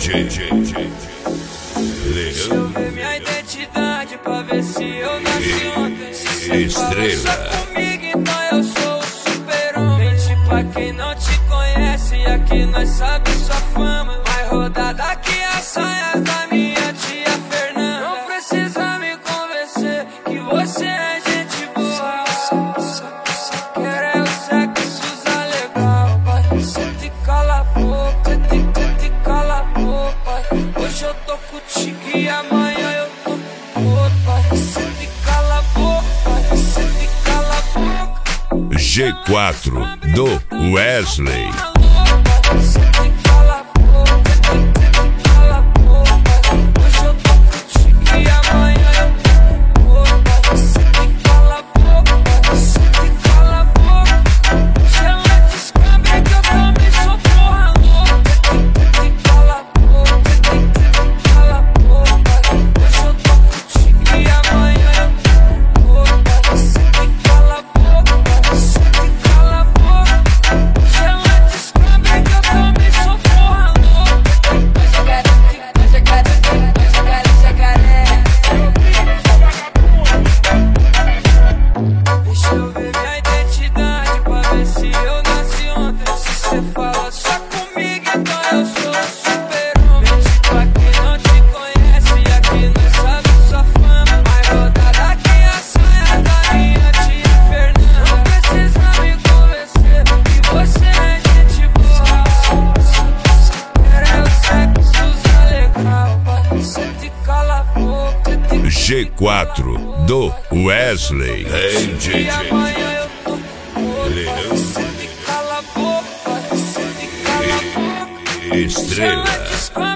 Deixa eu ver minha identidade pra ver se eu nasci ontem. Se cê fala só comigo, então eu sou o super-homem. Mente pra quem não te conhece, aqui nós sabe sua fama. Mais rodada que a saia da minha tia Fernanda. Não precisa me convencer que você é gente boa. Quer é o sexo legal, pai. Cê te cala a boca, cê te cala a boca. Hoje eu tô contigo e amanhã eu tô com outro, pai. Cê te cala a boca, cê te cala a boca. G4 do Wesley. G4 do Wesley. Hey, DJ. Estrela.